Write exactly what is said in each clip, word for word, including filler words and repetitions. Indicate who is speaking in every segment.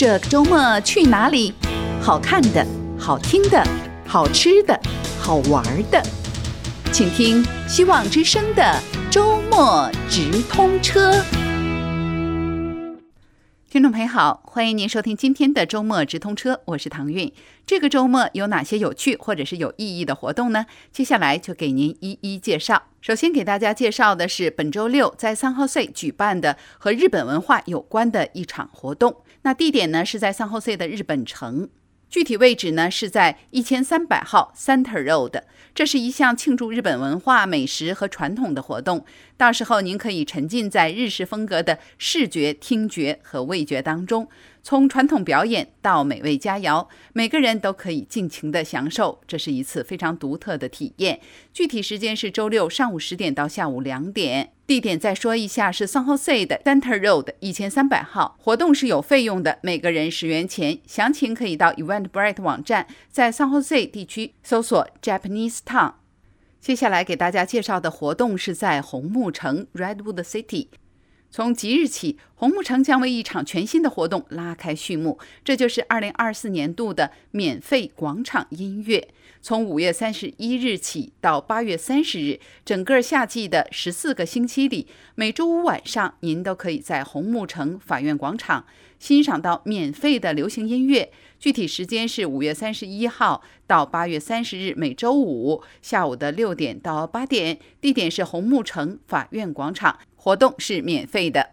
Speaker 1: 这个周末去哪里？好看的、好听的、好吃的、好玩的，请听希望之声的周末直通车。听众朋友好，欢迎您收听今天的周末直通车，我是唐韵。这个周末有哪些有趣或者是有意义的活动呢？接下来就给您一一介绍。首先给大家介绍的是本周六在San Jose举办的和日本文化有关的一场活动。那地点呢是在San Jose的日本城，具体位置呢是在一千三百号 Center Road。 这是一项庆祝日本文化、美食和传统的活动，到时候您可以沉浸在日式风格的视觉、听觉和味觉当中，从传统表演到美味佳肴，每个人都可以尽情的享受，这是一次非常独特的体验。具体时间是周六上午十点到下午两点，地点再说一下是 San Jose 的 Center Road 一千三百号。活动是有费用的，每个人十元钱，详情可以到 Eventbrite 网站，在 San Jose 地区搜索 Japanese Town。 接下来给大家介绍的活动是在红木城 Redwood City。从即日起，红木城将为一场全新的活动拉开序幕，这就是二零二四年度的免费广场音乐。从五月三十一日起到八月三十日，整个夏季的十四个星期里，每周五晚上您都可以在红木城法院广场欣赏到免费的流行音乐。具体时间是五月三十一号到八月三十日每周五下午的六点到八点，地点是红木城法院广场，活动是免费的。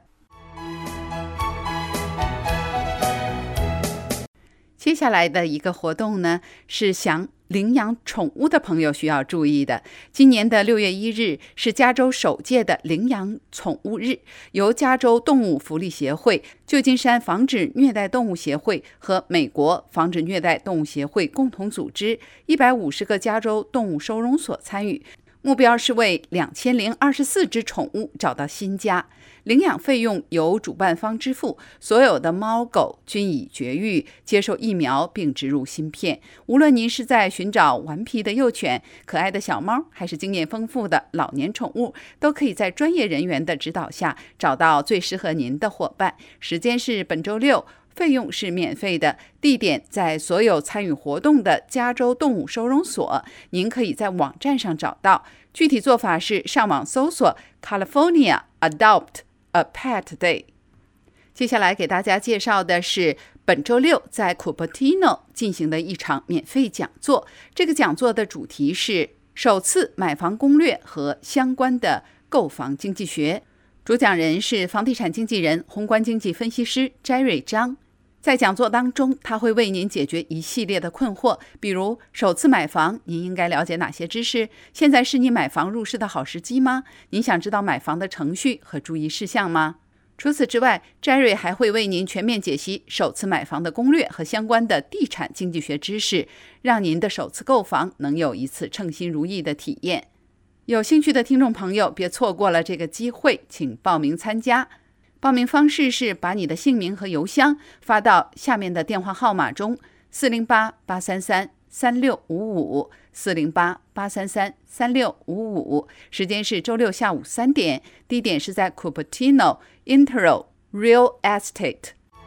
Speaker 1: 接下来的一个活动呢，是想领养宠物的朋友需要注意的。今年的六月一日是加州首届的领养宠物日，由加州动物福利协会、旧金山防止虐待动物协会和美国防止虐待动物协会共同组织，一百五十个加州动物收容所参与。目标是为两千零二十四只宠物找到新家，领养费用由主办方支付，所有的猫狗均已绝育，接受疫苗并植入芯片。无论您是在寻找顽皮的幼犬、可爱的小猫，还是经验丰富的老年宠物，都可以在专业人员的指导下找到最适合您的伙伴。时间是本周六，费用是免费的，地点在所有参与活动的加州动物收容所，您可以在网站上找到。具体做法是上网搜索 California Adopt a Pet Day。 接下来给大家介绍的是本周六在 Cupertino 进行的一场免费讲座。这个讲座的主题是首次买房攻略和相关的购房经济学，主讲人是房地产经纪人、宏观经济分析师摘瑞张。在讲座当中，他会为您解决一系列的困惑，比如首次买房您应该了解哪些知识？现在是你买房入市的好时机吗？您想知道买房的程序和注意事项吗？除此之外，摘瑞还会为您全面解析首次买房的攻略和相关的地产经济学知识，让您的首次购房能有一次称心如意的体验。有兴趣的听众朋友别错过了这个机会，请报名参加。报名方式是把你的姓名和邮箱发到下面的电话号码中：四零八八三三三六五五 四零八八三三三六五五。时间是周六下午三点，地点是在 Cupertino Intero Real Estate。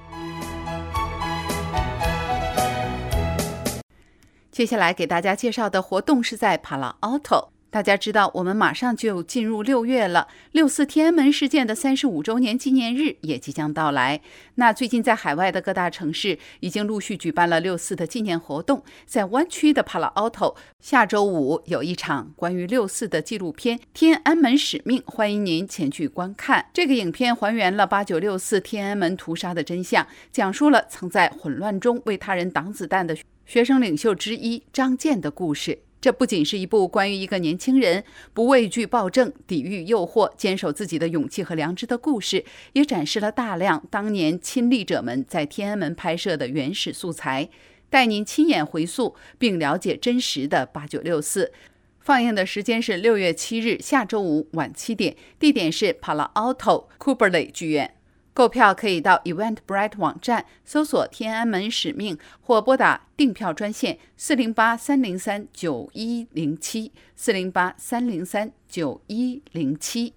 Speaker 1: 接下来给大家介绍的活动是在 Palo Alto。大家知道我们马上就进入六月了，六四天安门事件的三十五周年纪念日也即将到来。那最近在海外的各大城市已经陆续举办了六四的纪念活动，在湾区的 Palo Alto 下周五有一场关于六四的纪录片《天安门使命》，欢迎您前去观看。这个影片还原了八九六四天安门屠杀的真相，讲述了曾在混乱中为他人挡子弹的学生领袖之一张健的故事。这不仅是一部关于一个年轻人不畏惧暴政、抵御诱惑、坚守自己的勇气和良知的故事，也展示了大量当年亲历者们在天安门拍摄的原始素材，带您亲眼回溯并了解真实的八九六四。放映的时间是六月七日下周五晚七点，地点是 Palo Alto Cooperley 剧院。购票可以到 Eventbrite 网站搜索天安门使命，或拨打订票专线四零八三零三九一零七 四零八三零三九一零七。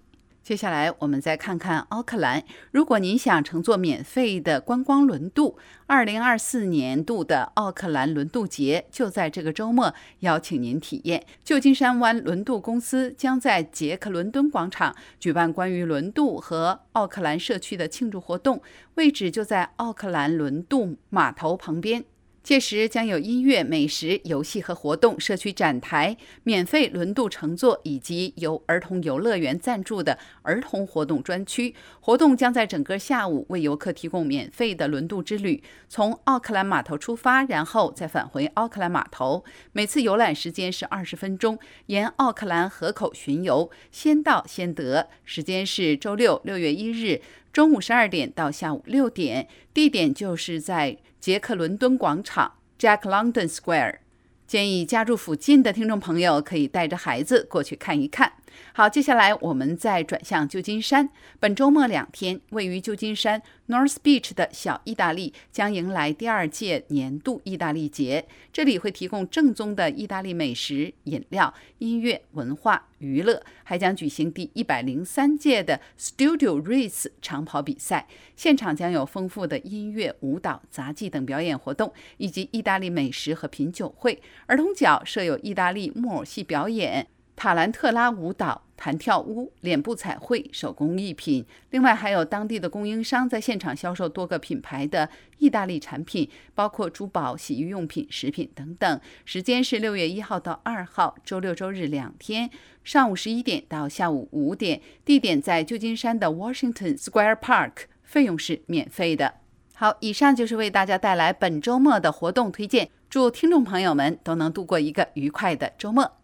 Speaker 1: 接下来我们再看看奥克兰。如果您想乘坐免费的观光轮渡，二零二四年度的奥克兰轮渡节就在这个周末邀请您体验。旧金山湾轮渡公司将在杰克伦敦广场举办关于轮渡和奥克兰社区的庆祝活动，位置就在奥克兰轮渡码头旁边。届时将有音乐、美食、游戏和活动、社区展台、免费轮渡乘坐以及由儿童游乐园赞助的儿童活动专区。活动将在整个下午为游客提供免费的轮渡之旅，从奥克兰码头出发，然后再返回奥克兰码头。每次游览时间是二十分钟，沿奥克兰河口巡游，先到先得。时间是周六六月一日中午十二点到下午六点，地点就是在杰克伦敦广场 Jack London Square。 建议家住附近的听众朋友可以带着孩子过去看一看。好，接下来我们再转向旧金山。本周末两天，位于旧金山 North Beach 的小意大利将迎来第二届年度意大利节。这里会提供正宗的意大利美食、饮料、音乐、文化、娱乐，还将举行第一百零三届的 Studio Race 长跑比赛。现场将有丰富的音乐、舞蹈、杂技等表演活动，以及意大利美食和品酒会。儿童角设有意大利木偶戏表演、塔兰特拉舞蹈、弹跳屋、脸部彩绘、手工艺品。另外还有当地的供应商在现场销售多个品牌的意大利产品，包括珠宝、洗浴用品、食品等等。时间是六月一号到二号，周六周日两天，上午十一点到下午五点。地点在旧金山的 Washington Square Park， 费用是免费的。好，以上就是为大家带来本周末的活动推荐，祝听众朋友们都能度过一个愉快的周末。